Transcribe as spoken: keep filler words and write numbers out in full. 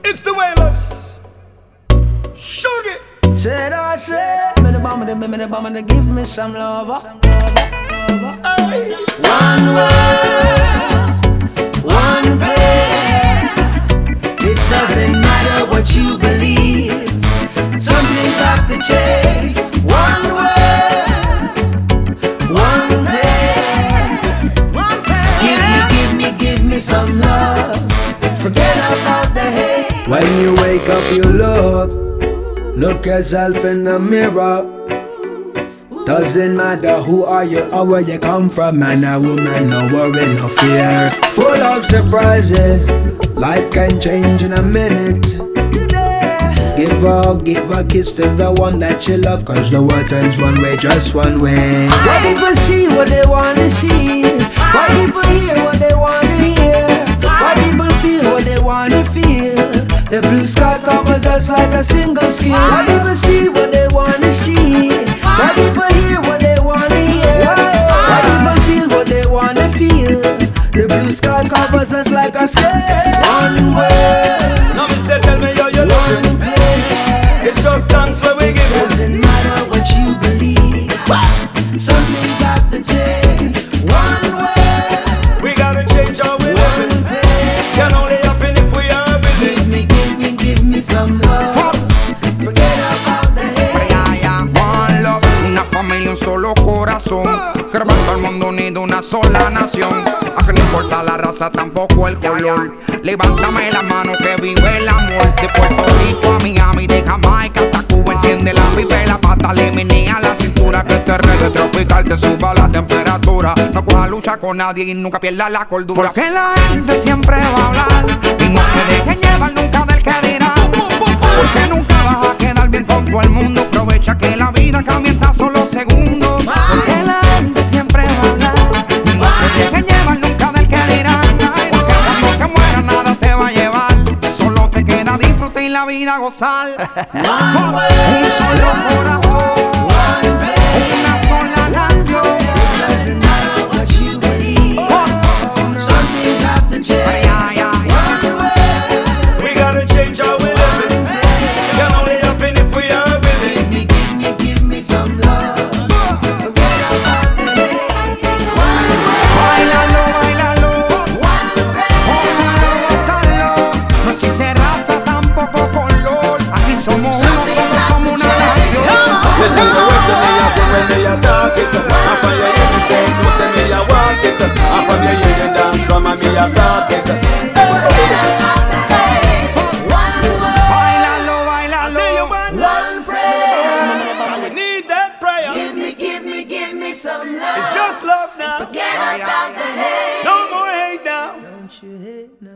It's the Wailers. Sugar. Said I said, me the bomb, me the bomb, me give me some love. One world, one prayer. It doesn't matter what you believe. Some things have to change. One world, one prayer. Give me, give me, give me some love. Forget about the hate. When you wake up, you look. Look yourself in the mirror. Doesn't matter who are you or where you come from. Man or woman, no worry, no fear. Full of surprises. Life can change in a minute. Give a, give a kiss to the one that you love. Cause the world turns one way, just one way. Why people see what they wanna see? Why people hear what they wanna hear? Why people feel what they wanna feel? The blue sky covers us like a single skin. Why people see what they wanna see? Why people hear what they wanna hear? Why people feel what they wanna feel? The blue sky covers us like a skin. One word. Now me say, tell me how you looking. It's just thanks where we give it. Doesn't matter what you believe. Some things have to change. One word. We gotta change how we live. Can only happen if we are willing. Give me, give me, give me some love. Forget about the hate. One love, una familia, un solo corazón. Queremos todo el mundo unido, una sola nación. A que no importa la raza, tampoco el color. Levántame la mano que vive el amor. De Puerto Rico a Miami, de Jamaica hasta Cuba. Enciende la pipa y la pata, le menea la cintura. Que este reggae tropical te suba la temperatura. No coja lucha con nadie y nunca pierda la cordura. Porque la gente siempre va a hablar y no te dejen llevar nunca del que dirán. Porque nunca vas a quedar bien con todo el mundo. Aprovecha que la vida cambia en tan solo segundos. Porque la gente siempre va a hablar y no te dejen llevar nunca del que dirán. Ay, porque cuando te mueras nada te va a llevar. Solo te queda disfrutar y la vida gozar. Un solo corazón, una sola nación. Doesn't matter what you believe. Some things have to change. We gotta change how we live. Can only happen if we are willing. Give me, give me, give me some love. Forget about the hate. Bailalo, bailalo, gózalo, gózalo. No existe raza, tampoco color. Aquí somos uno, somos como una nación. Listen to what you me a say when me a talk it. And from your ear me say, you say me a walk it. And from your ear you dance from and me a talk it. Bailalo, bailalo. One prayer. We need that prayer. Give me, give me, give me some It's love. just love now. Forget about the hate. No more hate now. Don't you hate now.